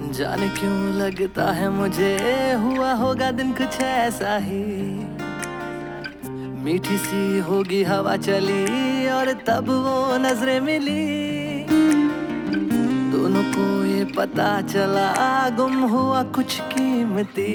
जाने क्यों लगता है मुझे हुआ होगा दिन कुछ ऐसा ही। मीठी सी होगी हवा चली और तब वो नजरें मिली। दोनों को ये पता चला गुम हुआ कुछ कीमती।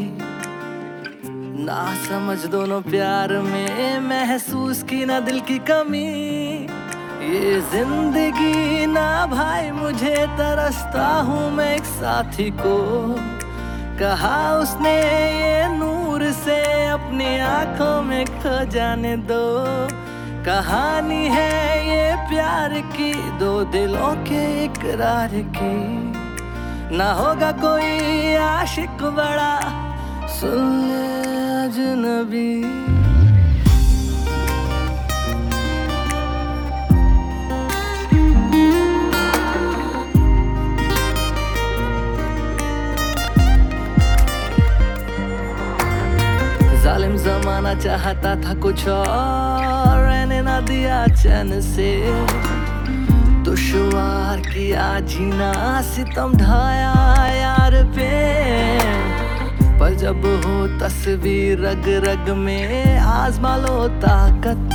ना समझ दोनों प्यार में महसूस की ना दिल की कमी। ये जिंदगी ना भाई मुझे तरसता हूँ मैं एक साथी को। कहा उसने ये नूर से अपनी आंखों में खो जाने दो। कहानी है ये प्यार की दो दिलों के इकरार की। ना होगा कोई आशिक बड़ा सुन ले अजनबी। जालिम जमाना चाहता था कुछ और रहने ना दिया चैन से। दुश्वार किया जीना सितम ढाया यार पे। पर जब हो तस्वीर रग रग में आजमा लो ताकत।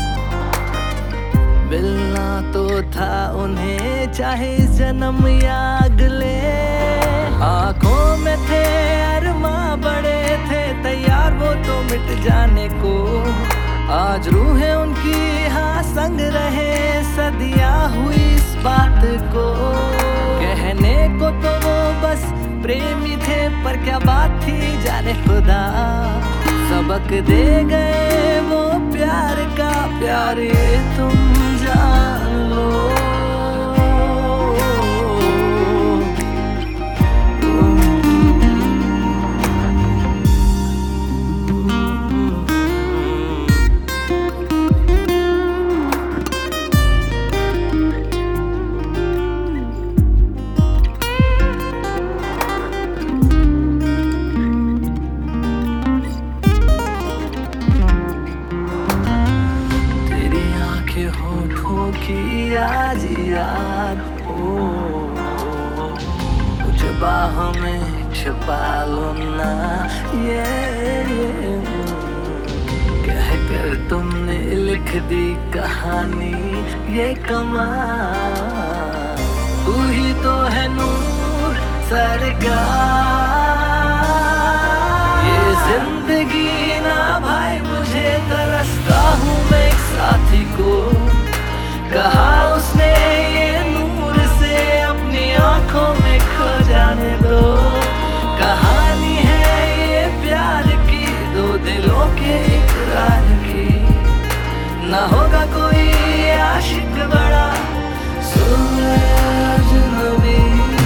मिलना तो था उन्हें चाहे जन्म या अगले। आंखों में थे अरमां बड़े थे तैयार वो तो मिट जाने को। आज रूहें उनकी हाँ संग रहे सदियां हुई इस बात को। कहने को तो वो बस प्रेमी थे पर क्या बात थी जाने खुदा। सबक दे गए वो प्यार का प्यार ये तुम जान लो। होठों की आज याद हो कुछ बाह में छुपा लो ना। ये कह कर तुमने लिख दी कहानी ये कमाल। तू ही तो है नूर सरकार। ये जिंदगी ना भाई मुझे तरसता हूँ मैं एक साथी को। कहा उसने ये नूर से अपनी आंखों में खो जाने दो। कहानी है ये प्यार की दो दिलों के इकरार की। ना होगा कोई आशिक बड़ा सुन ले अजनबी।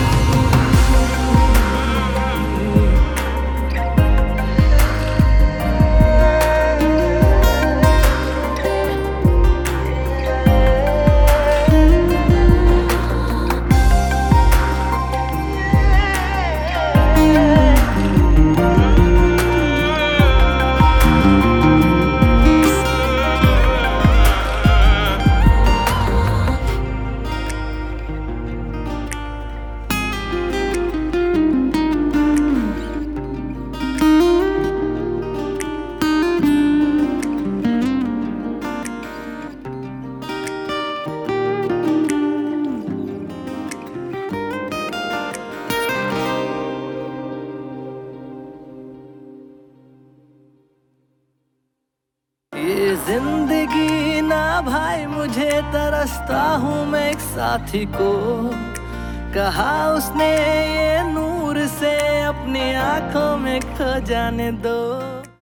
ये जिंदगी ना भाई मुझे तरसता हूँ मैं एक साथी को। कहा उसने ये नूर से अपनी आंखों में खो जाने दो।